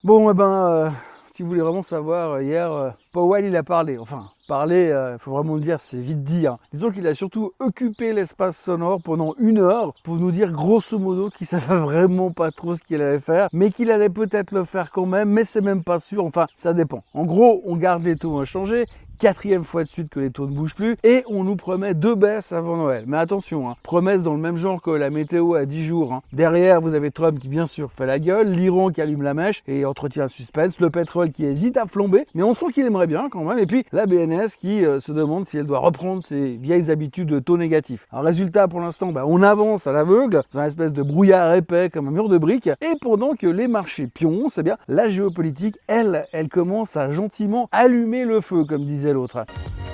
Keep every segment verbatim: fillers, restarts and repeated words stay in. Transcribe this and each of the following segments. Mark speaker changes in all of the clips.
Speaker 1: Bon, eh ben, euh, si vous voulez vraiment savoir, euh, hier, euh, Powell, il a parlé. Enfin, parler, il euh, faut vraiment le dire, c'est vite dit. Hein. Disons qu'il a surtout occupé l'espace sonore pendant une heure pour nous dire grosso modo qu'il savait vraiment pas trop ce qu'il allait faire, mais qu'il allait peut-être le faire quand même, mais c'est même pas sûr. Enfin, ça dépend. En gros, on garde les taux inchangés. Quatrième fois de suite que les taux ne bougent plus et on nous promet deux baisses avant Noël. Mais attention, hein, promesse dans le même genre que la météo à dix jours. Hein. Derrière, vous avez Trump qui bien sûr fait la gueule, l'Iran qui allume la mèche et entretient un suspense, le pétrole qui hésite à flamber, mais on sent qu'il aimerait bien quand même. Et puis la B N S qui euh, se demande si elle doit reprendre ses vieilles habitudes de taux négatifs. Alors résultat, pour l'instant, bah, on avance à l'aveugle dans une espèce de brouillard épais comme un mur de briques. Et pendant que les marchés pioncent, eh bien la géopolitique, elle, elle commence à gentiment allumer le feu, comme disait l'autre.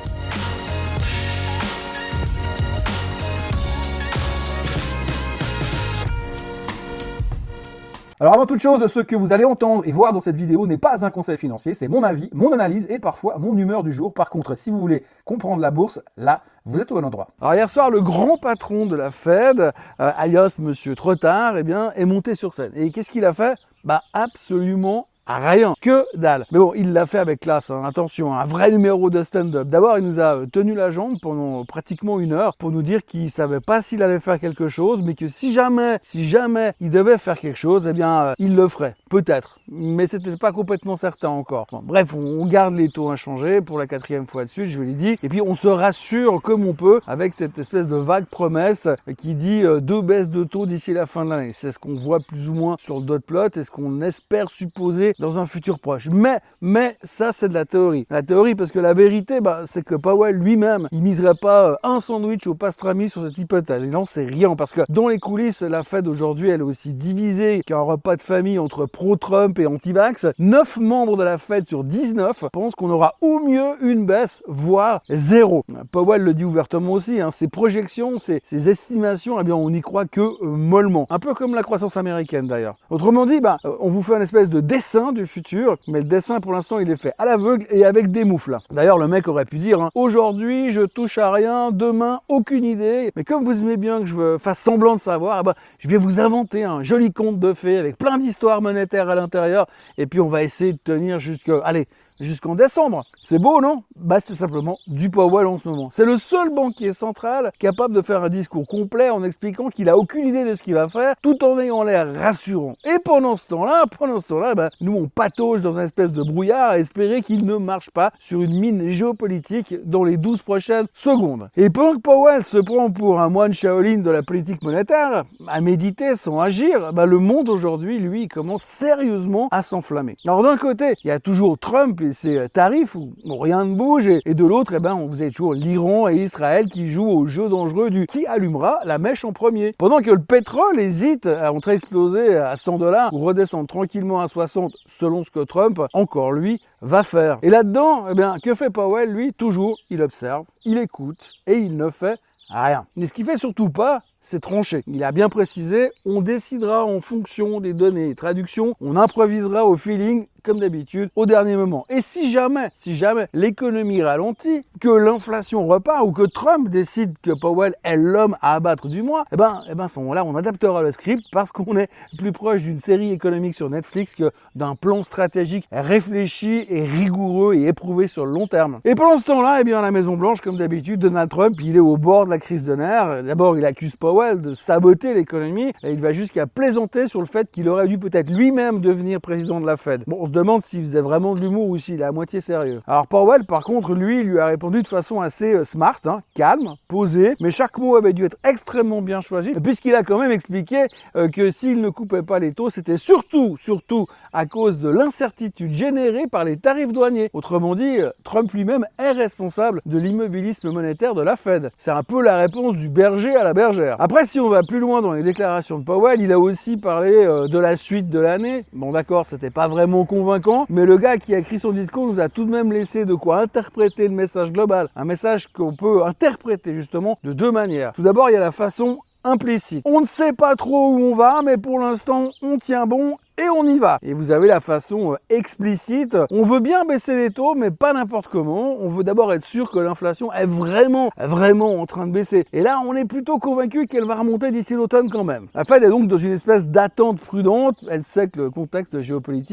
Speaker 2: Alors avant toute chose, ce que vous allez entendre et voir dans cette vidéo n'est pas un conseil financier, c'est mon avis, mon analyse et parfois mon humeur du jour. Par contre, si vous voulez comprendre la bourse, là, vous êtes au bon endroit.
Speaker 1: Alors hier soir, le grand patron de la Fed, euh, alias Monsieur Trottard, eh bien, est monté sur scène. Et qu'est-ce qu'il a fait? Bah absolument rien, que dalle. Mais bon, il l'a fait avec classe, hein. Attention, un vrai numéro de stand-up. D'abord, il nous a tenu la jambe pendant pratiquement une heure pour nous dire qu'il savait pas s'il allait faire quelque chose, mais que si jamais, si jamais il devait faire quelque chose, eh bien, euh, il le ferait. Peut-être. Mais c'était pas complètement certain encore. Bon, bref, on garde les taux inchangés pour la quatrième fois de suite, je vous l'ai dit. Et puis, on se rassure comme on peut avec cette espèce de vague promesse qui dit euh, deux baisses de taux d'ici la fin de l'année. C'est ce qu'on voit plus ou moins sur le dot plot et ce qu'on espère supposer dans un futur proche. Mais, mais ça, c'est de la théorie. La théorie, parce que la vérité, bah, c'est que Powell lui-même, il miserait pas un sandwich au pastrami sur cette hypothèse. Il n'en sait rien, parce que dans les coulisses, la Fed aujourd'hui, elle est aussi divisée qu'un repas de famille entre pro-Trump et anti-vax. neuf membres de la Fed sur dix-neuf pensent qu'on aura au mieux une baisse, voire zéro. Powell le dit ouvertement aussi, hein, ses projections, ses, ses estimations, eh bien, on n'y croit que euh, mollement. Un peu comme la croissance américaine d'ailleurs. Autrement dit, bah, on vous fait un espèce de dessin du futur, mais le dessin pour l'instant il est fait à l'aveugle et avec des moufles. D'ailleurs le mec aurait pu dire hein, aujourd'hui je touche à rien, demain aucune idée, mais comme vous aimez bien que je fasse semblant de savoir, eh ben, je vais vous inventer un joli conte de fées avec plein d'histoires monétaires à l'intérieur et puis on va essayer de tenir jusqu'à, allez, jusqu'en décembre. C'est beau, non? Bah, c'est simplement du Powell en ce moment. C'est le seul banquier central capable de faire un discours complet en expliquant qu'il a aucune idée de ce qu'il va faire, tout en ayant l'air rassurant. Et pendant ce temps-là, pendant ce temps-là, bah, nous on patauge dans une espèce de brouillard à espérer qu'il ne marche pas sur une mine géopolitique dans les douze prochaines secondes. Et pendant que Powell se prend pour un moine Shaolin de la politique monétaire, à méditer sans agir, bah, le monde aujourd'hui, lui, commence sérieusement à s'enflammer. Alors d'un côté, il y a toujours Trump et ses tarifs où rien ne bouge, et, et de l'autre, eh ben, on vous avez toujours l'Iran et Israël qui jouent au jeu dangereux du qui allumera la mèche en premier. Pendant que le pétrole hésite à entrer exploser à cent dollars ou redescendre tranquillement à soixante selon ce que Trump, encore lui, va faire. Et là-dedans, eh bien, que fait Powell, lui? Toujours, il observe, il écoute et il ne fait rien. Mais ce qu'il fait surtout pas, c'est tranché. Il a bien précisé, on décidera en fonction des données et traductions, on improvisera au feeling, comme d'habitude, au dernier moment. Et si jamais, si jamais l'économie ralentit, que l'inflation repart ou que Trump décide que Powell est l'homme à abattre du mois, eh ben, eh ben à ce moment-là, on adaptera le script parce qu'on est plus proche d'une série économique sur Netflix que d'un plan stratégique réfléchi et rigoureux et éprouvé sur le long terme. Et pendant ce temps-là, eh bien, à la Maison-Blanche, comme d'habitude, Donald Trump, il est au bord de la crise de nerfs. D'abord, il accuse Powell de saboter l'économie et il va jusqu'à plaisanter sur le fait qu'il aurait dû peut-être lui-même devenir président de la Fed. Bon, on se demande s'il faisait vraiment de l'humour ou s'il est à moitié sérieux. Alors Powell, par contre, lui, lui a répondu de façon assez euh, smart, hein, calme, posé, mais chaque mot avait dû être extrêmement bien choisi, puisqu'il a quand même expliqué euh, que s'il ne coupait pas les taux, c'était surtout, surtout à cause de l'incertitude générée par les tarifs douaniers. Autrement dit, euh, Trump lui-même est responsable de l'immobilisme monétaire de la Fed. C'est un peu la réponse du berger à la bergère. Après, si on va plus loin dans les déclarations de Powell, il a aussi parlé euh, de la suite de l'année. Bon d'accord, c'était pas vraiment convaincant, mais le gars qui a écrit son discours nous a tout de même laissé de quoi interpréter le message global. Un message qu'on peut interpréter justement de deux manières. Tout d'abord, il y a la façon implicite. On ne sait pas trop où on va, mais pour l'instant, on tient bon et on y va. Et vous avez la façon euh, explicite. On veut bien baisser les taux, mais pas n'importe comment. On veut d'abord être sûr que l'inflation est vraiment, vraiment en train de baisser. Et là, on est plutôt convaincu qu'elle va remonter d'ici l'automne quand même. La Fed est donc dans une espèce d'attente prudente. Elle sait que le contexte géopolitique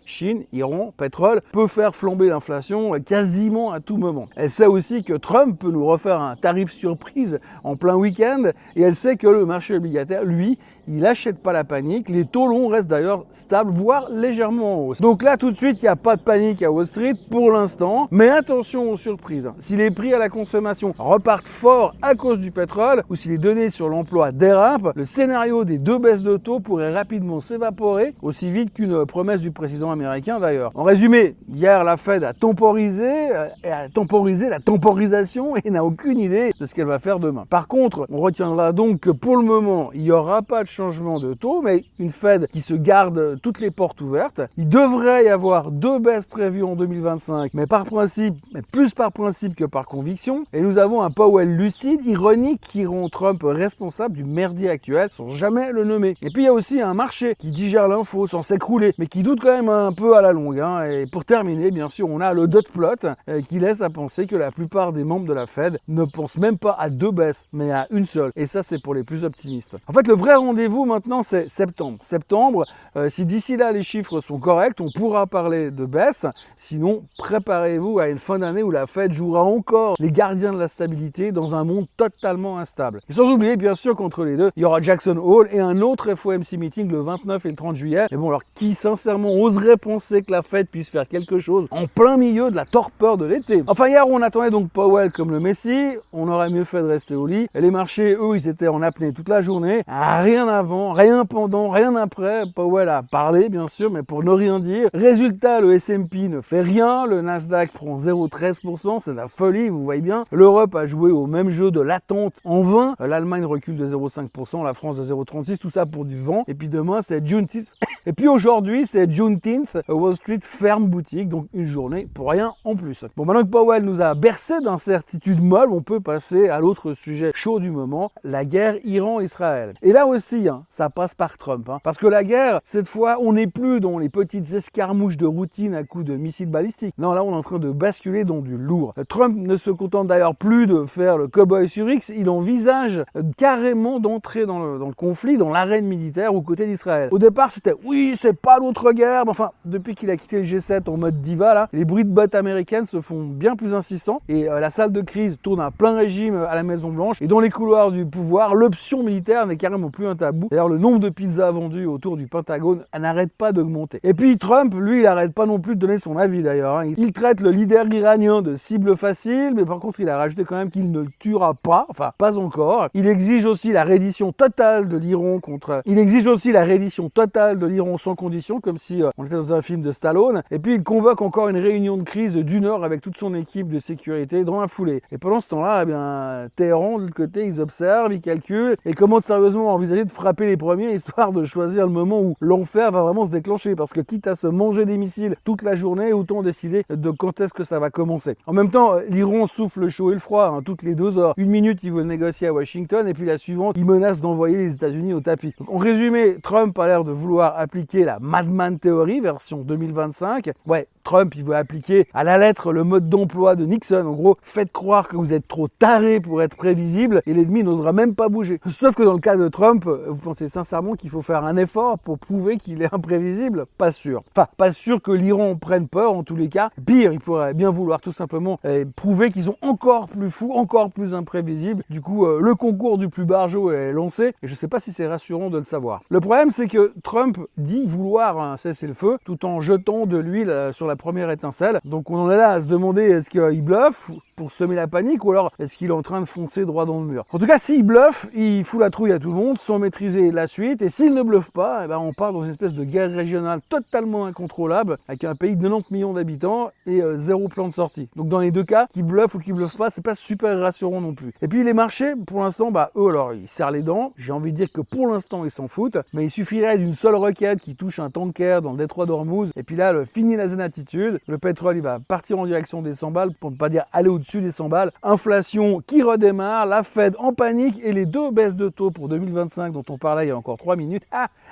Speaker 1: Chine, Iran, pétrole, peut faire flamber l'inflation quasiment à tout moment. Elle sait aussi que Trump peut nous refaire un tarif surprise en plein week-end et elle sait que le marché obligataire, lui, il n'achète pas la panique. Les taux longs restent d'ailleurs stables, voire légèrement en hausse. Donc là, tout de suite, il n'y a pas de panique à Wall Street pour l'instant. Mais attention aux surprises. Si les prix à la consommation repartent fort à cause du pétrole ou si les données sur l'emploi dérapent, le scénario des deux baisses de taux pourrait rapidement s'évaporer, aussi vite qu'une promesse du président américain d'ailleurs. En résumé, hier, la Fed a temporisé, euh, a temporisé la temporisation et n'a aucune idée de ce qu'elle va faire demain. Par contre, on retiendra donc que pour le moment, il n'y aura pas de changement de taux, mais une Fed qui se garde toutes les portes ouvertes. Il devrait y avoir deux baisses prévues en deux mille vingt-cinq, mais par principe, mais plus par principe que par conviction. Et nous avons un Powell lucide, ironique, qui rend Trump responsable du merdier actuel sans jamais le nommer. Et puis il y a aussi un marché qui digère l'info sans s'écrouler, mais qui doute quand même un peu à la longue. Hein. Et pour terminer, bien sûr, on a le dot plot euh, qui laisse à penser que la plupart des membres de la Fed ne pensent même pas à deux baisses, mais à une seule. Et ça, c'est pour les plus optimistes. En fait, le vrai rendez-vous maintenant, c'est septembre. Septembre, euh, si d'ici là les chiffres sont corrects, on pourra parler de baisse. Sinon, préparez-vous à une fin d'année où la Fed jouera encore les gardiens de la stabilité dans un monde totalement instable. Et sans oublier, bien sûr, qu'entre les deux, il y aura Jackson Hole et un autre F O M C meeting le vingt-neuf et le trente juillet. Mais bon, alors qui sincèrement oserait penser que la Fed puisse faire quelque chose en plein milieu de la torpeur de l'été? Enfin, hier, on attendait donc Powell comme le Messie. On aurait mieux fait de rester au lit. Et les marchés, eux, ils étaient en apnée toute la journée. Rien avant, rien pendant, rien après. Powell a parlé, bien sûr, mais pour ne rien dire. Résultat, le S and P ne fait rien. Le Nasdaq prend zéro virgule treize pour cent. C'est la folie, vous voyez bien. L'Europe a joué au même jeu de l'attente en vain. L'Allemagne recule de zéro virgule cinq pour cent. La France de zéro virgule trente-six. Tout ça pour du vent. Et puis demain, c'est Juneteenth. Et puis aujourd'hui, c'est Juneteenth. Wall Street ferme boutique. Donc une journée pour rien en plus. Bon, maintenant que Powell nous a bercé d'incertitudes molles, on peut passer à l'autre sujet chaud du moment, la guerre Iran-Israël. Et là aussi, hein, ça passe par Trump. Hein, parce que la guerre, cette fois, on n'est plus dans les petites escarmouches de routine à coups de missiles balistiques. Non, là, on est en train de basculer dans du lourd. Trump ne se contente d'ailleurs plus de faire le cow-boy sur X, il envisage carrément d'entrer dans le, dans le conflit, dans l'arène militaire aux côtés d'Israël. Au départ, c'était oui, c'est pas l'autre guerre, mais enfin, depuis qu'il a quitté le G sept en mode diva, là, les bruits de bottes américaines se font bien plus insistants et euh, la salle de crise tourne à plein régime à la Maison-Blanche et dans les couloirs du pouvoir, l'option militaire n'est carrément plus un tabou. D'ailleurs, le nombre de pizzas vendues autour du Pentagone n'arrête pas d'augmenter. Et puis Trump, lui, il n'arrête pas non plus de donner son avis d'ailleurs. Hein. Il traite le leader iranien de cible facile, mais par contre, il a rajouté quand même qu'il ne le tuera pas, enfin pas encore. Il exige aussi la reddition totale de l'Iran contre. Il exige aussi la reddition totale de l'Iran sans condition, comme si euh, on était dans un film de Stallone. Et puis il convoque encore une réunion de crise d'une heure avec toute son équipe de sécurité dans la foulée. Et pendant ce temps-là, eh bien, Téhéran, de l'autre côté, ils observent, ils calculent et commencent sérieusement à envisager de frapper les premiers, histoire de choisir le moment où l'enfer va vraiment se déclencher. Parce que quitte à se manger des missiles toute la journée, autant décider de quand est-ce que ça va commencer. En même temps, l'Iran souffle le chaud et le froid, hein, toutes les deux heures. Une minute, il veut négocier à Washington, et puis la suivante, il menace d'envoyer les États-Unis au tapis. Donc, en résumé, Trump a l'air de vouloir appliquer la Madman Theory version deux mille vingt-cinq. Ouais, Trump, il veut appliquer à la lettre le mode d'emploi de Nixon. En gros, faites croire que vous êtes trop taré pour être prévisible et l'ennemi n'osera même pas bouger. Sauf que dans le cas de Trump, vous pensez sincèrement qu'il faut faire un effort pour prouver qu'il est imprévisible? Pas sûr. Enfin, pas sûr que l'Iran prenne peur en tous les cas. Pire, il pourrait bien vouloir tout simplement euh, prouver qu'ils sont encore plus fous, encore plus imprévisibles. Du coup, euh, le concours du plus barjot est lancé et je sais pas si c'est rassurant de le savoir. Le problème, c'est que Trump dit vouloir un cessez-le-feu tout en jetant de l'huile euh, sur la première étincelle. Donc on en est là à se demander est-ce qu'il bluffe pour semer la panique ou alors est-ce qu'il est en train de foncer droit dans le mur. En tout cas, s'il bluffe, il fout la trouille à tout le monde sans maîtriser la suite. Et s'il ne bluffe pas, eh ben, on part dans une espèce de guerre régionale totalement incontrôlable avec un pays de quatre-vingt-dix millions d'habitants et euh, zéro plan de sortie. Donc dans les deux cas, qu'il bluffe ou qu'il bluffe pas, c'est pas super rassurant non plus. Et puis les marchés, pour l'instant, bah eux alors ils serrent les dents. J'ai envie de dire que pour l'instant ils s'en foutent, mais il suffirait d'une seule requête qui touche un tanker dans le détroit d'Ormuz et puis là, le fini la zen attitude. Le pétrole il va partir en direction des cent balles pour ne pas dire aller au-dessus des cent balles. Inflation qui redémarre, la Fed en panique et les deux baisses de taux pour deux mille vingt-cinq dont on parlait il y a encore trois minutes. Ah,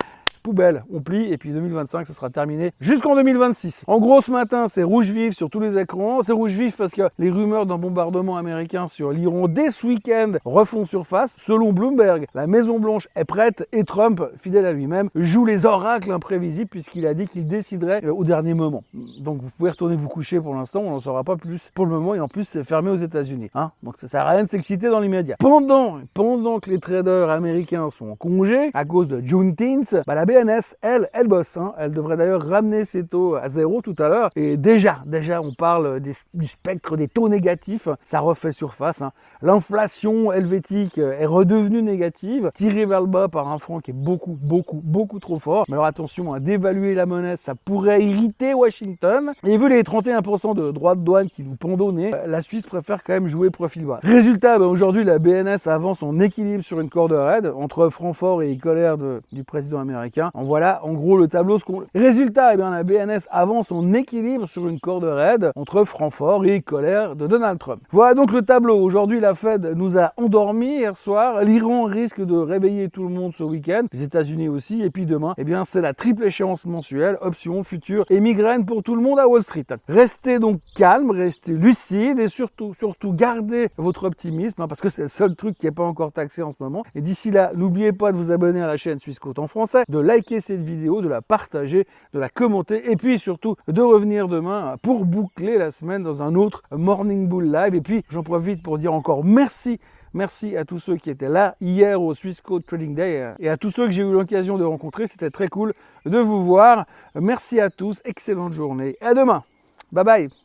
Speaker 1: poubelle, on plie, et puis deux mille vingt-cinq, ça sera terminé jusqu'en deux mille vingt-six. En gros, ce matin, c'est rouge vif sur tous les écrans. C'est rouge vif parce que les rumeurs d'un bombardement américain sur l'Iran dès ce week-end refont surface. Selon Bloomberg, la Maison-Blanche est prête et Trump, fidèle à lui-même, joue les oracles imprévisibles puisqu'il a dit qu'il déciderait au dernier moment. Donc vous pouvez retourner vous coucher pour l'instant, on n'en saura pas plus pour le moment, et en plus c'est fermé aux États-Unis. Hein, donc ça sert à rien de s'exciter dans l'immédiat. Pendant, pendant que les traders américains sont en congé à cause de Juneteenth, bah la B N S, elle, elle bosse. Hein. Elle devrait d'ailleurs ramener ses taux à zéro tout à l'heure. Et déjà, déjà, on parle des, du spectre des taux négatifs. Ça refait surface. Hein. L'inflation helvétique est redevenue négative, tirée vers le bas par un franc qui est beaucoup, beaucoup, beaucoup trop fort. Mais alors attention, à dévaluer la monnaie, ça pourrait irriter Washington. Et vu les trente et un pour cent de droits de douane qui nous pendent au nez, la Suisse préfère quand même jouer profil bas. Résultat, ben aujourd'hui, la B N S avance en équilibre sur une corde raide entre Francfort et colère de, du président américain. En voilà, en gros, le tableau. Ce qu'on... Résultat, eh bien, la B N S avance en équilibre sur une corde raide entre Francfort et colère de Donald Trump. Voilà donc le tableau. Aujourd'hui, la Fed nous a endormis hier soir. L'Iran risque de réveiller tout le monde ce week-end. Les États-Unis aussi. Et puis demain, eh bien, c'est la triple échéance mensuelle, options, futures et migraines pour tout le monde à Wall Street. Restez donc calme, restez lucide et surtout, surtout gardez votre optimisme hein, parce que c'est le seul truc qui n'est pas encore taxé en ce moment. Et d'ici là, n'oubliez pas de vous abonner à la chaîne Swissquote en français, de liker cette vidéo, de la partager, de la commenter et puis surtout de revenir demain pour boucler la semaine dans un autre Morning Bull Live. Et puis j'en profite pour dire encore merci. Merci à tous ceux qui étaient là hier au Swissquote Trading Day et à tous ceux que j'ai eu l'occasion de rencontrer. C'était très cool de vous voir. Merci à tous, excellente journée et à demain. Bye bye.